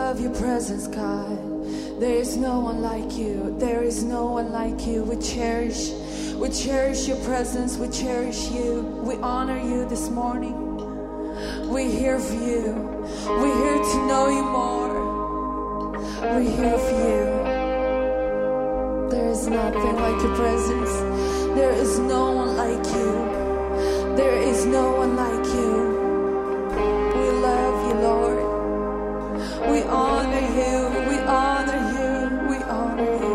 love your presence, God. There is no one like you. There is no one like you. We cherish your presence. We cherish you. We honor you this morning. We're here for you. We're here to know you more. We're here for you. There is nothing like your presence. There is no one like you. There is no one like you. We love you, Lord. We honor you. We honor you. We honor you.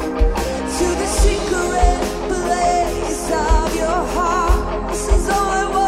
Secret place of your heart, this is all I want.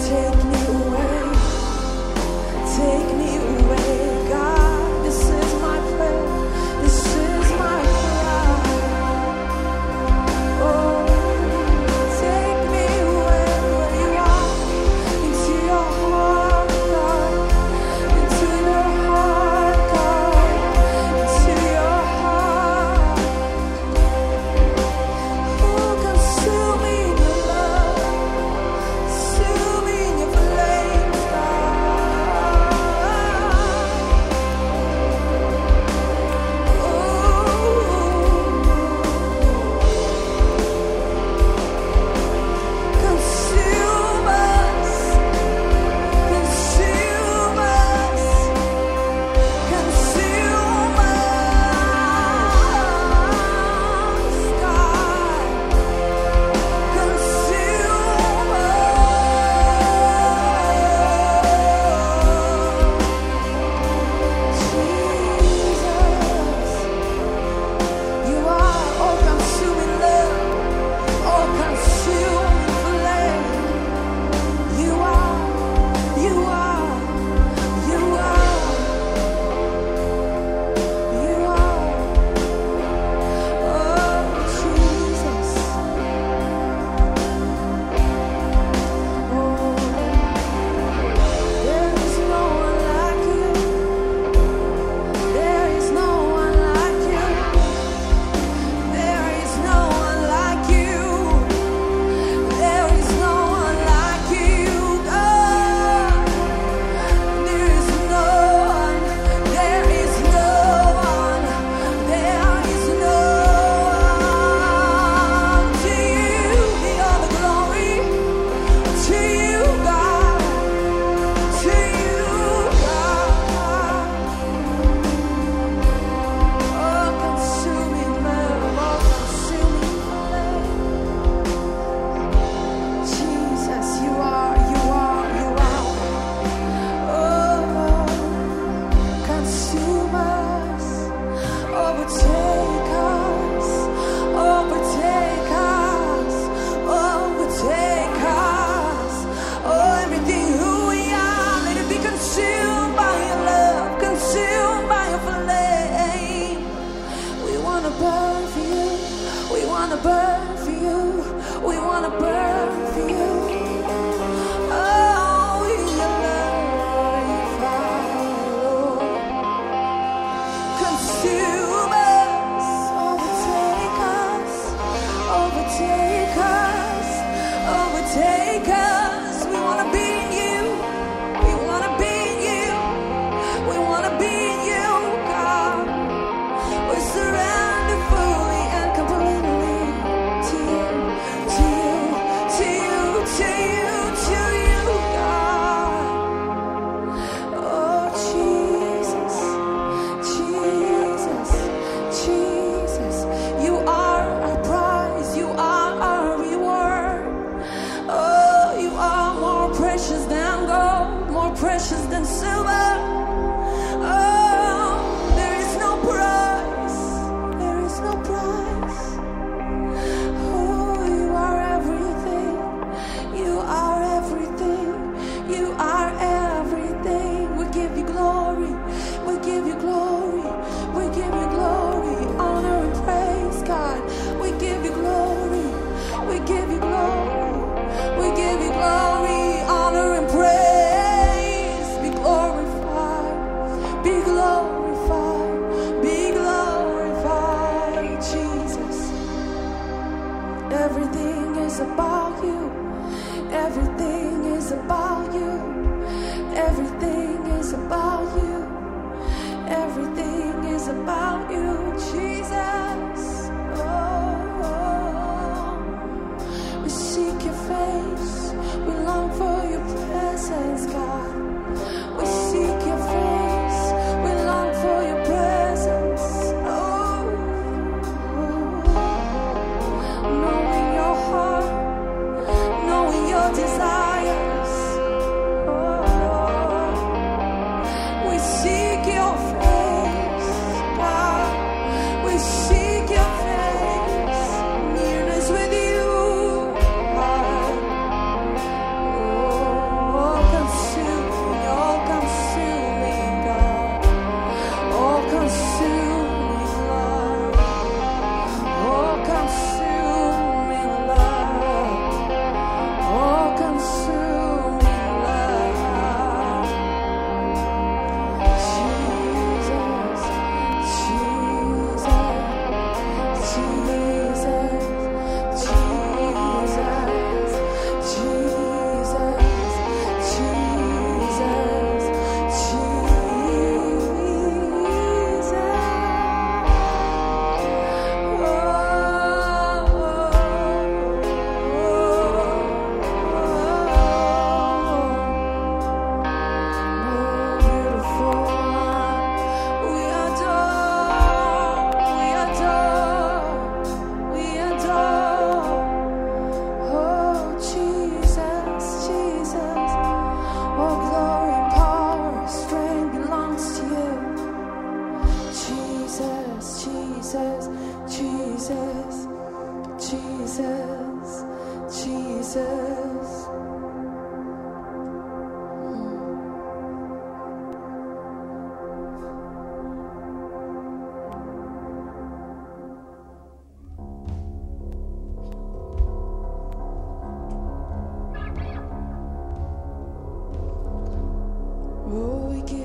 Take me away, take me away, God. This is my prayer, this is my cry. Oh, take me away where you are, into your heart, God, into your heart, God, into your heart. Oh, consume me in your love, consume me in your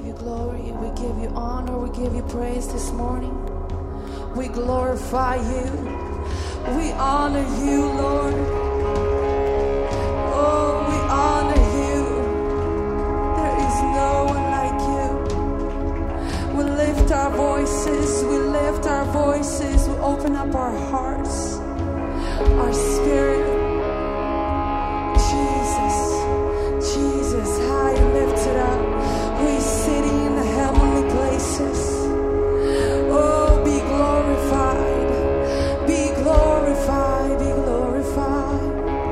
give you glory, we give you honor, we give you praise this morning. We glorify you, we honor you, Lord. Oh, we honor you. There is no one like you. We lift our voices, we lift our voices, we open up our hearts, our spirit. Jesus, high and lifted up, we sitting in the heavenly places. Oh, be glorified, be glorified, be glorified.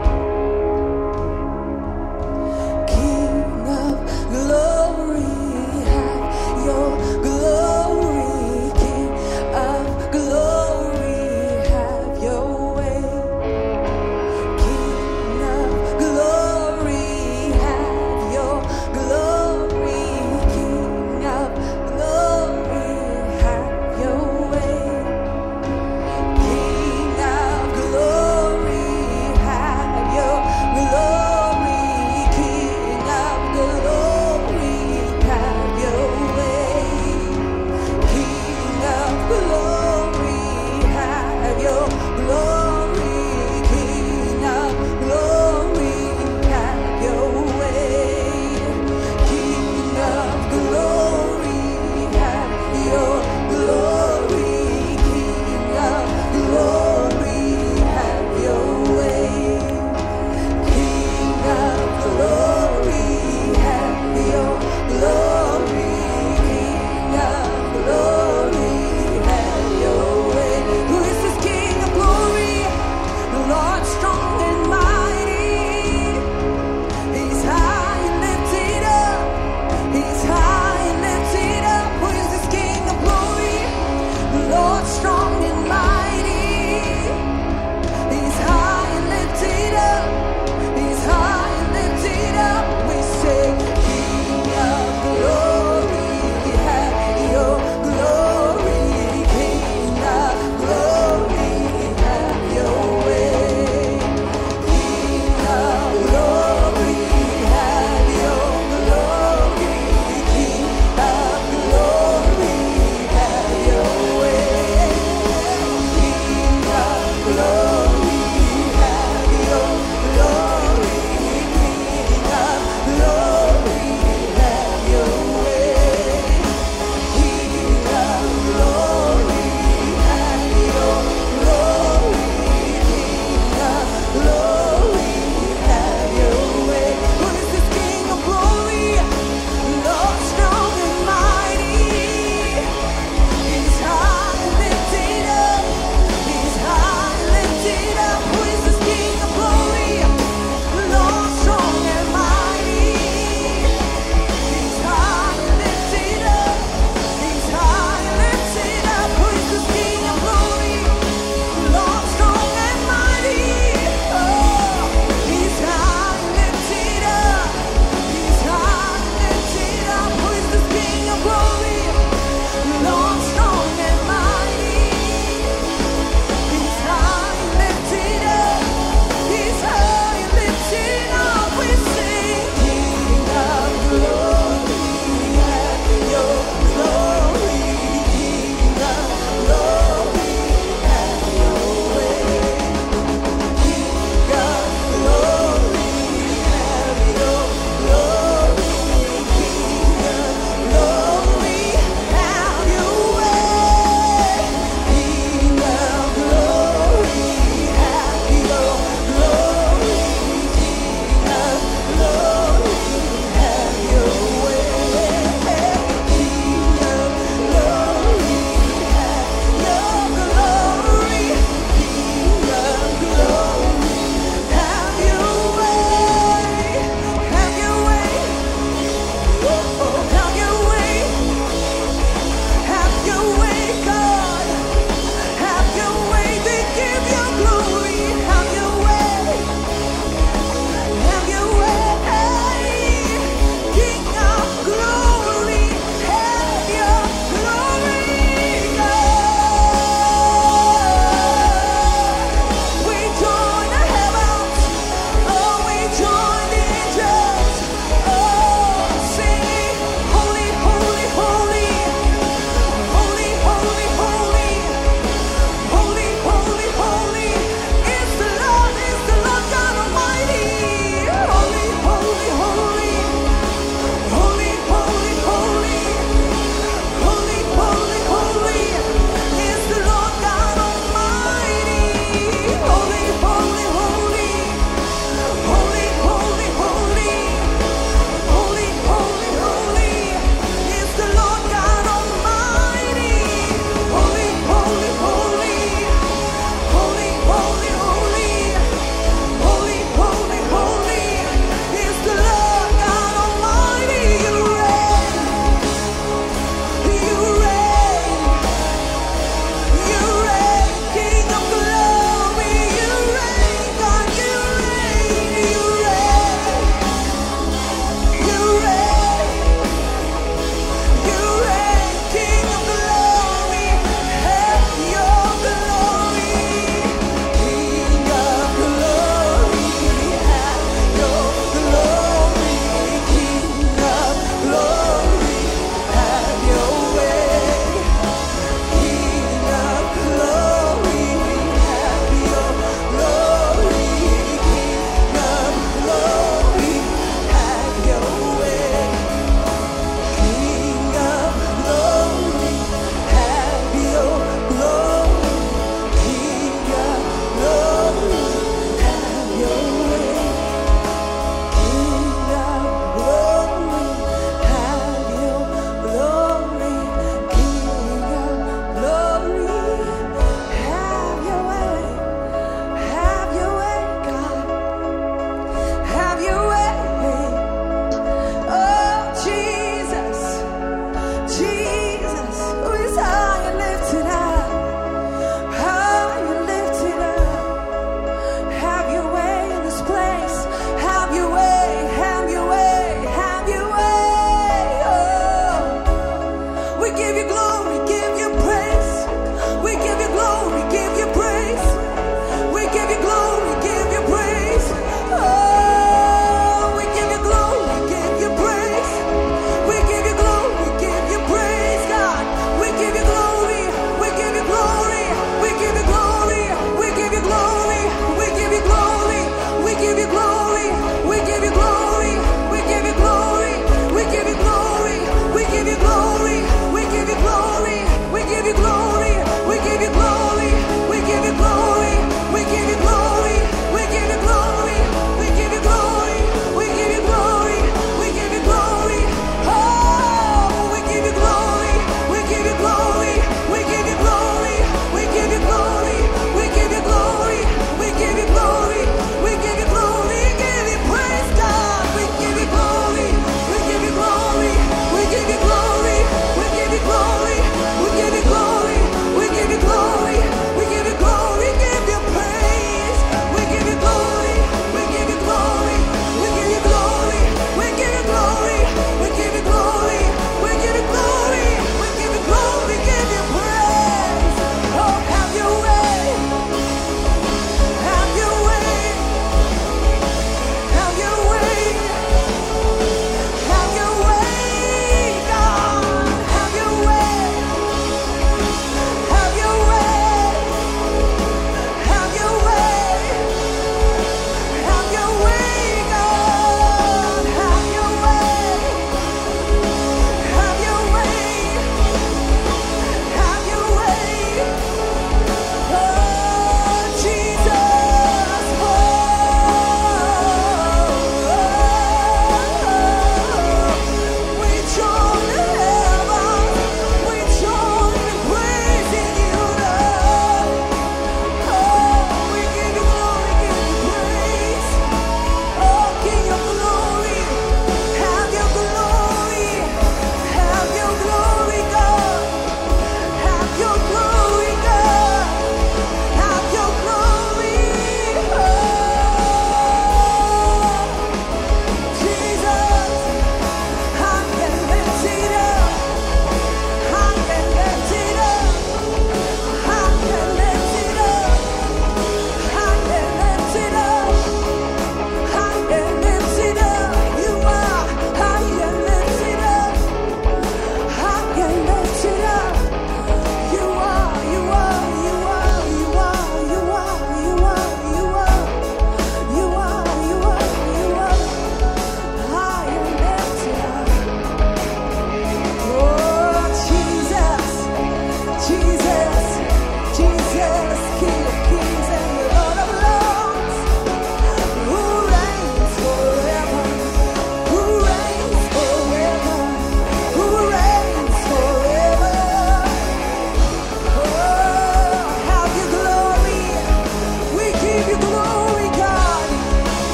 King of glory, have your glory. King of glory, have your way.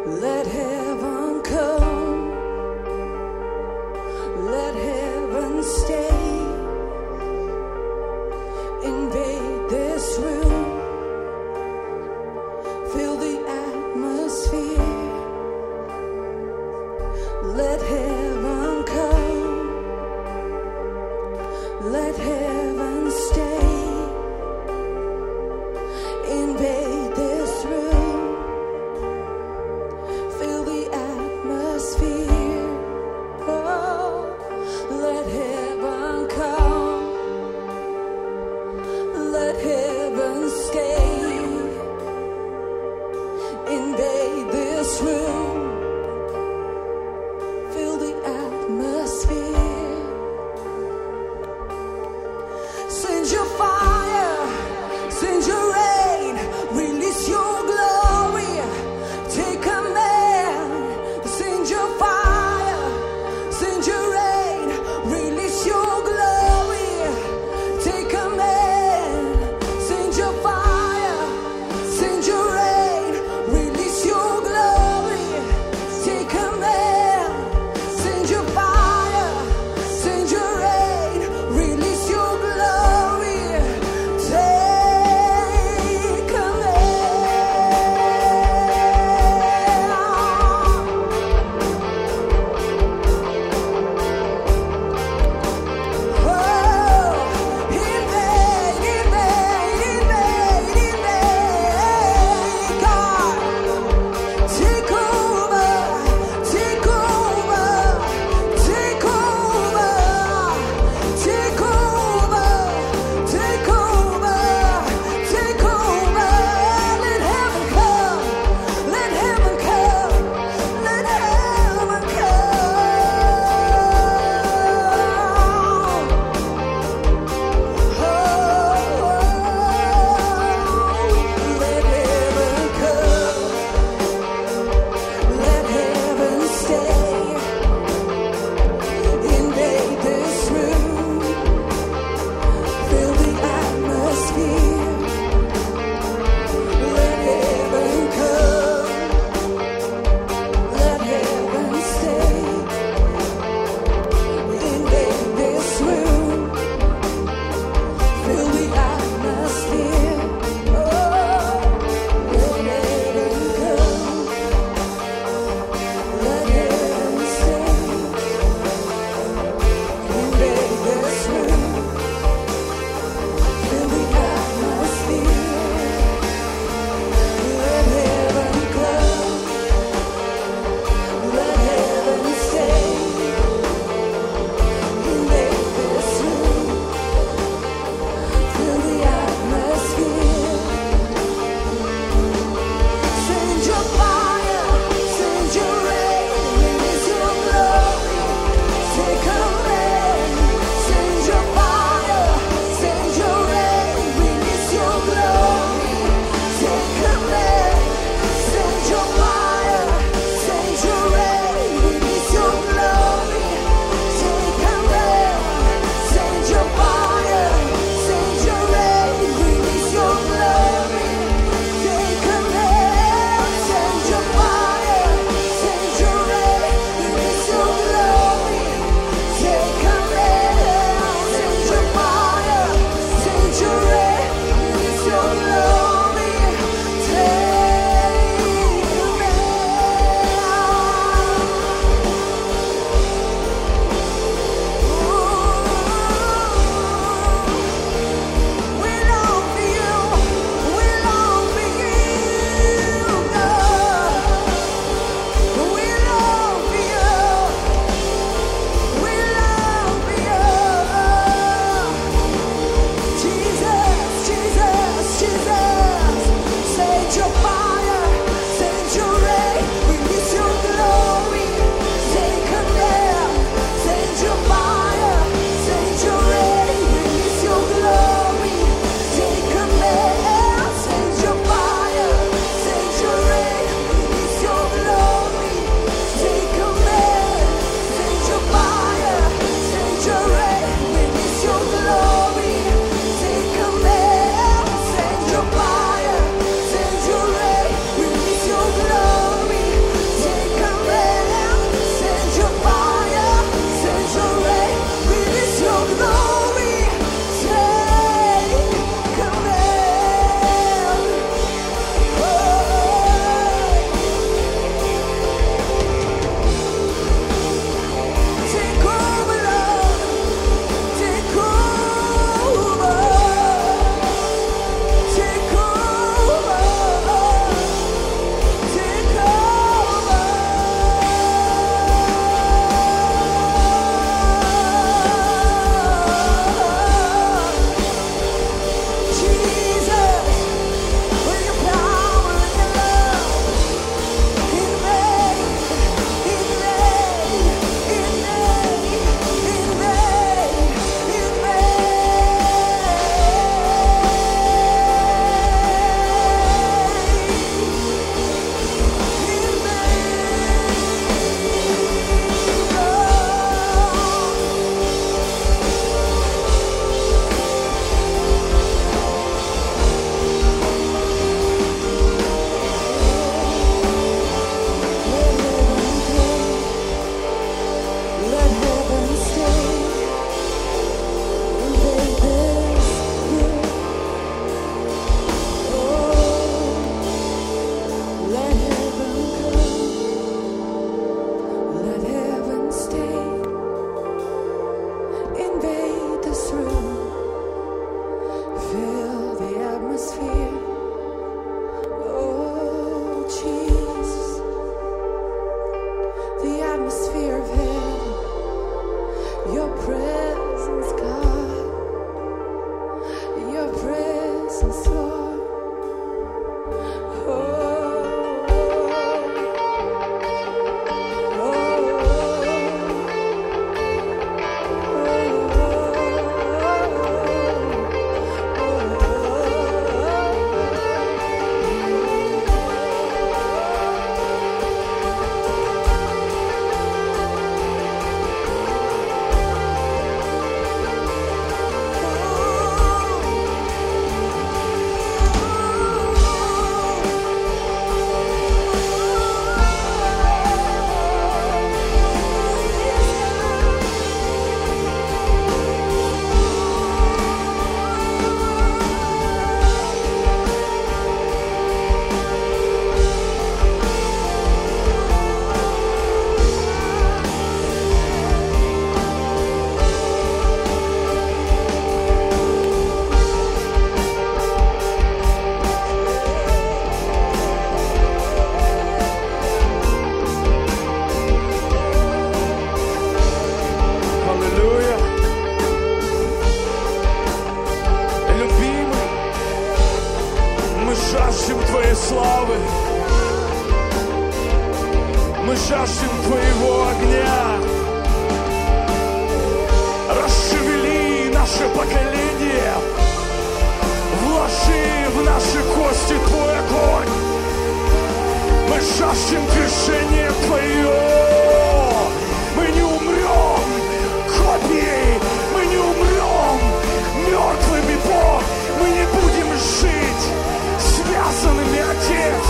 Let heaven come. Let heaven stay. Invade this room. Fill the atmosphere. Let heaven come. Let heaven stay. Invade this room. Fill the atmosphere. Oh, let heaven come. Let heaven stay. Invade this room. Fill the atmosphere. Send your fire. Send your rain. Release your glory. Take command. Send your fire. Send your rain. Release your glory. Take command. Send your fire. Send your rain. Release your glory. Мы жаждем Твоего огня. Расшевели наше поколение. Вложи в наши кости Твой огонь. Мы жаждем движения Твое. Мы не умрем копией. Мы не умрем мертвыми, Бог. Мы не будем жить связанными, Отец.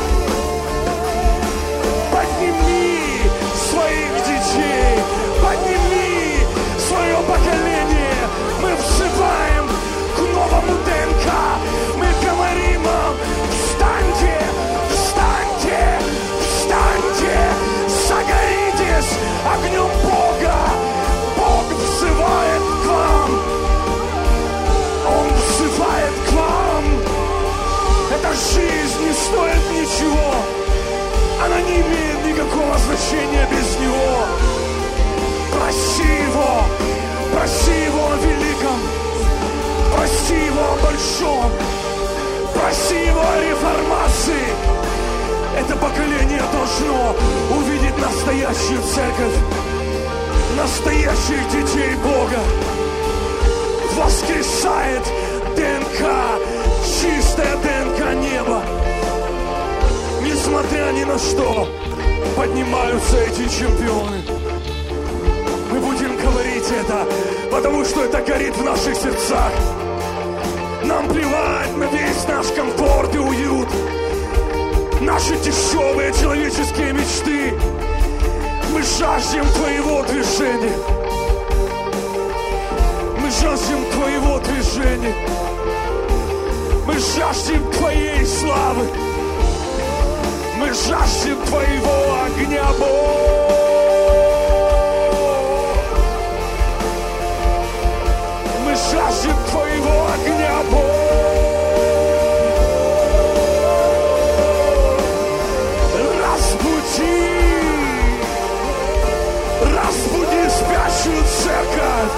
Подними своих детей. Подними свое поколение. Мы взываем к новому ДНК. Мы говорим вам: встаньте, встаньте, встаньте, загоритесь огнем Бога. Бог взывает к вам. Он взывает к вам. Эта жизнь не стоит ничего. Она не имеет никакого значения без Него. Проси Его о великом. Проси Его о большом. Проси Его о реформации. Это поколение должно увидеть настоящую церковь, настоящих детей Бога. Воскресает ДНК, чистая ДНК неба. Несмотря ни на что, поднимаются эти чемпионы. Мы будем говорить это, потому что это горит в наших сердцах. Нам плевать на весь наш комфорт и уют, наши дешевые человеческие мечты. Мы жаждем Твоего движения. Мы жаждем Твоего движения. Мы жаждем Твоей славы. Мы жаждем Твоего огня, Бог. Мы жаждем Твоего огня, Бог. Разбуди спящую церковь.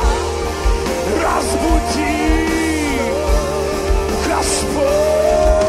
Разбуди, Господь.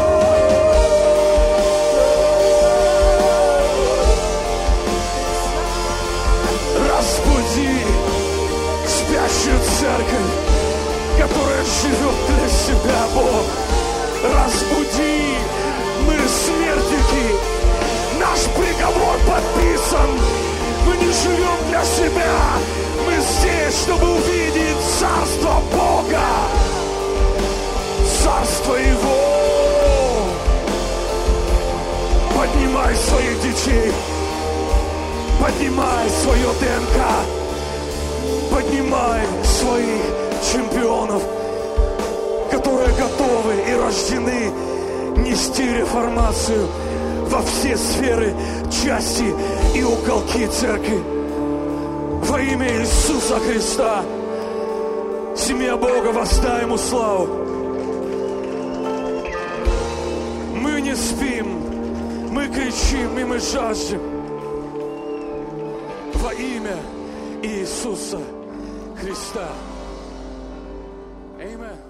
Разбуди спящую церковь, которая живет для себя, Бог. Разбуди, мы смертники. Наш приговор подписан. Мы не живем для себя. Мы здесь, чтобы увидеть Царство Бога. Царство Его. Поднимай своих детей. Поднимай свое ДНК. Поднимай своих чемпионов, которые готовы и рождены нести реформацию во все сферы, части и уголки церкви. Во имя Иисуса Христа, семья Бога, воздай Ему славу. Мы не спим, мы кричим и мы жаждем. Во имя Иисуса Христа. Аминь.